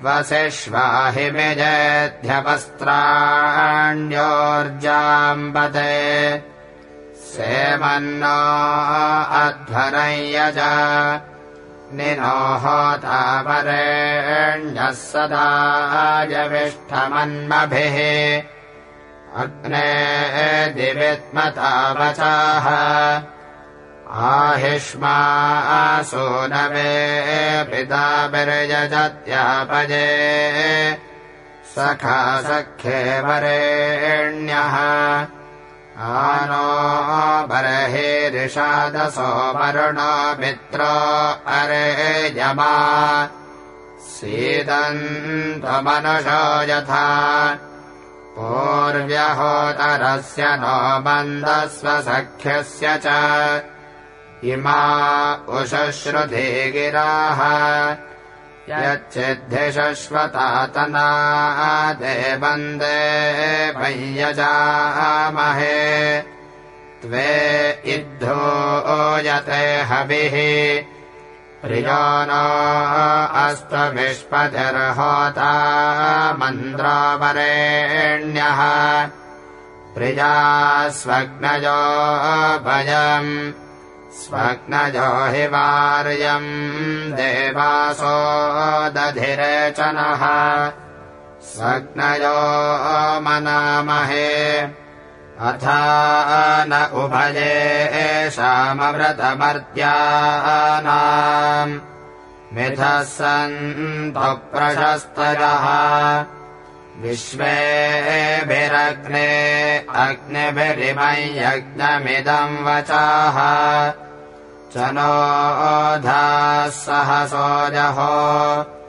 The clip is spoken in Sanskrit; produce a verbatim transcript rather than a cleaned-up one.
वसिष्वाहि मिजेध्यवस्त्राण्योर्जाम्बते सेमन्नो अध्वरं यज निनोहोतावरेण्यः सदा यविष्ठमन्मभिः अग्ने दिवित्मतावचाः आहिष्मा सूनवे पिताभिर्यजत्यापजे सखा सख्ये वरेण्यः आनो बर्हिरिषादसो वरुणो मित्रो अरेयमा सीदन्त्वमनुषो यथा पूर्व्यहोतरस्य नो मन्दस्व सख्यस्य च इमा उशश्रुधे गिराः यच्चिद्धिशश्वतातना वन्दे भय्यजामहे त्वे इद्धो यते हविः प्रियो नो अस्त्वविष्पतिर्होता मन्द्रावरेण्यः प्रिया स्वग्नयो भयम् स्वग्नयो हि वार्यम् देवासो दधिरेचनः स्वग्नयो मनामहे अथा न उभये एषामव्रतमर्त्यानाम् मिथः सन्तु प्रशस्तयः विश्वेभिरग्ने अग्निभिरिमं यज्ञमिदं वचाः च नो धाः सहसो जहो